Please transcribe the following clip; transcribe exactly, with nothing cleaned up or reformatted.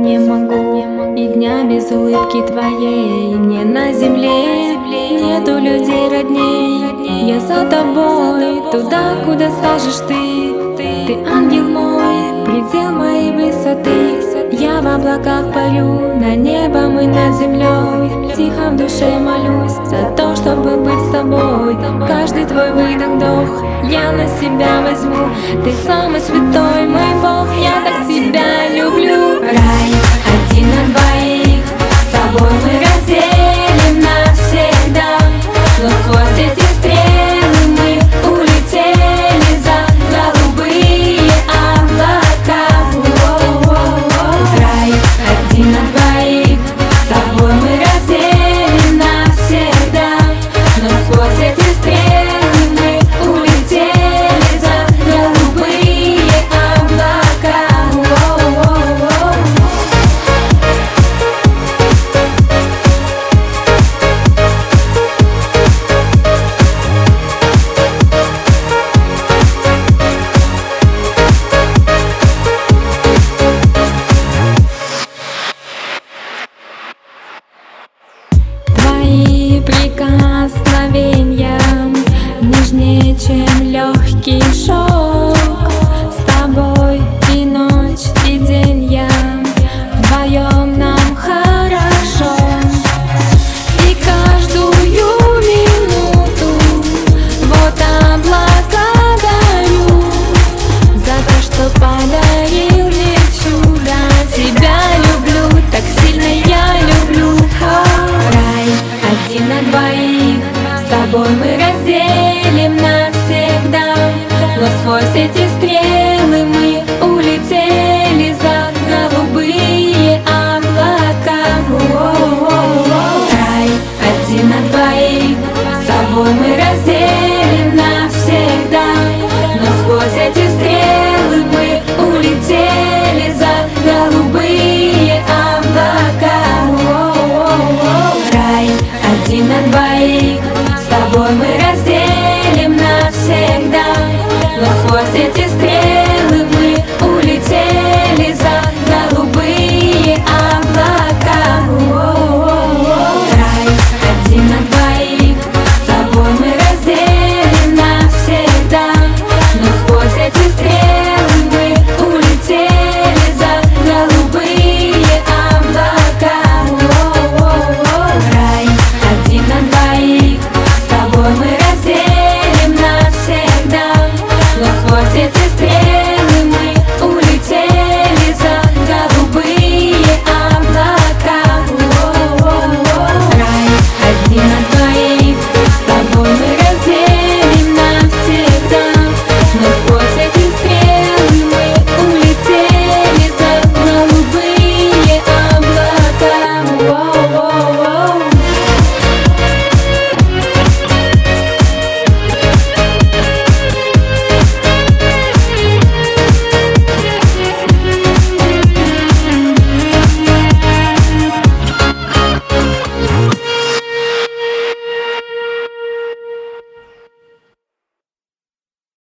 не могу, и дня без улыбки твоей. Мне на земле нету людей родней. Я за тобой, туда, куда скажешь ты. Ты ангел мой, предел моей высоты. Я в облаках парю, на небом и над землей. Тихо в душе молюсь за то, чтобы быть с тобой. Каждый твой выдох-вдох я на себя возьму. Ты самый святой мой Бог, я так тебя люблю. Рай один на двоих, с тобой мы разделим навсегда. Но сквозь эти стрелы мы улетели за голубые облака. Рай один на двоих, с тобой мы разделим навсегда. Но сквозь эти стрелы мы улетели за голубые облака. Твои прикосновения нежнее, чем легкий шелк. С тобой и ночь, и день я, вдвоем нам хорошо. И каждую минуту вот облака дарю за то, что подарил мне чудо. Тебя люблю, так сильно я люблю. Рай один на двоих, с тобой мы разделим навсегда. Но сквозь эти стрелы мы улетели за голубые облака. Рай один на двоих, с тобой мы разделим навсегда. Но сквозь эти стрелы мы улетели за голубые облака. Рай один на двоих, с тобой мы разделим навсегда. Но сквозь эти стрелы